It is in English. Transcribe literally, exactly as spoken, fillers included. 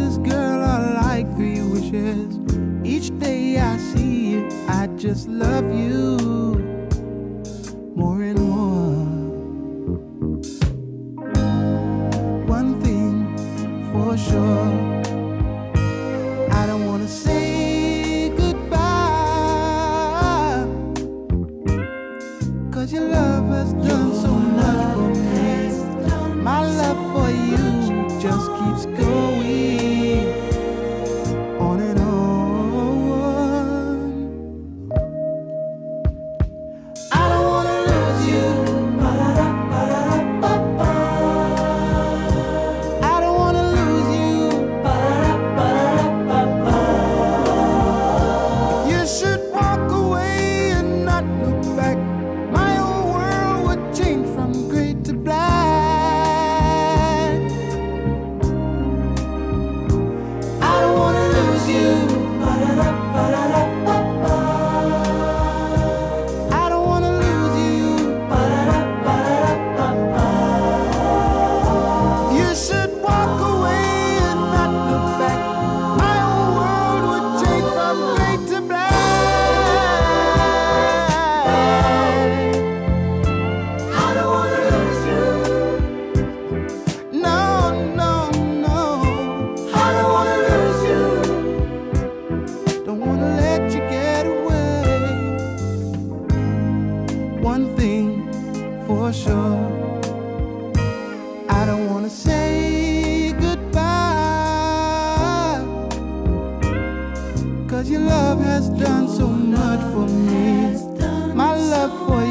kisses, girl, are like three wishes. Each day I see you, I just love you more and more. One thing for sure, I don't wanna say goodbye, 'cause your love has done so much for me. My love for you just keeps going on and on. I don't wanna lose you. I don't wanna lose you. If you should walk away and not look back, my whole world would change from gray to black. One thing for sure, I don't wanna say goodbye, 'cause your love has done so much for me. My love for